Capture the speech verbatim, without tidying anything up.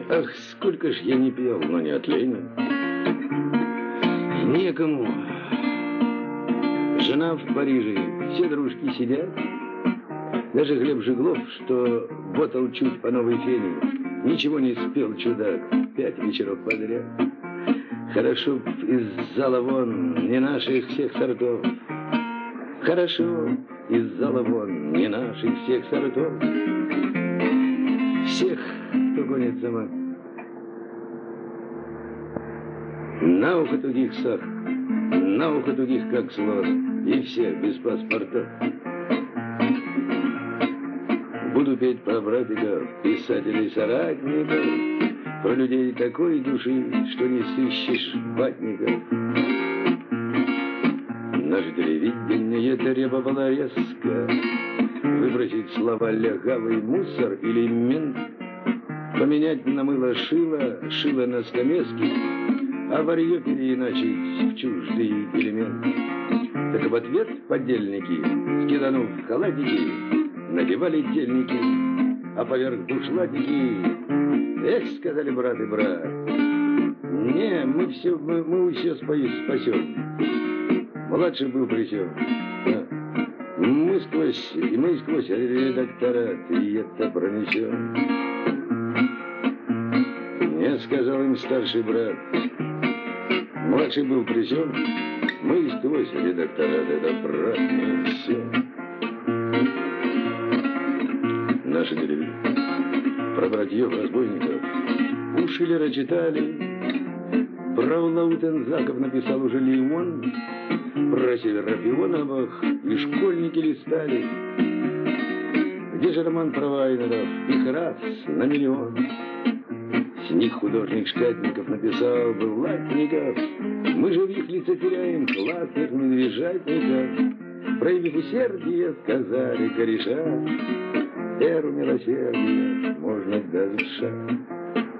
Ах, сколько ж я не пел, но не от лени. Некому. Жена в Париже, все дружки сидят. Даже Глеб Жиглов, что ботал чуть по новой фене, ничего не спел, чудак, пять вечеров подряд. Хорошо б из зала вон не наших всех сортов. Хорошо из зала вон не наших всех сортов. Всех, кто гонит сама. На ухо тугих сах, на ухо тугих как слон, и все без паспортов. Буду петь про братиков, писателей-соратников, про людей такой души, что не сыщешь ватников. Наше телевидение требовало резко выбросить слова «легавый мусор» или «мент», поменять на мыло шило, шило на стамеске, а варьё переиначить в чуждый элемент. Так в ответ подельники, скиданув халатики, надевали тельники, а поверх бушлатики. Эх, сказали брат и брат, не, мы все, мы, мы все спасем. Младший был при чем. Мы сквозь, и мы сквозь редакторат, и это пронесем. Не, сказал им старший брат, младший был при чем, мы сквозь редакторат, это пронесем. Наши телевидение про братьев-разбойников у Шиллера читали, про Лаутензаков написал уже Леон, про Северопионовых и школьники листали. Где же роман про Вайнеров, их раз на миллион. С них художник Шкатников написал был Латников. Мы же в их лица теряем классных медвежатников. Проявив усердие, сказали кореша, эру милосердия можно до душа.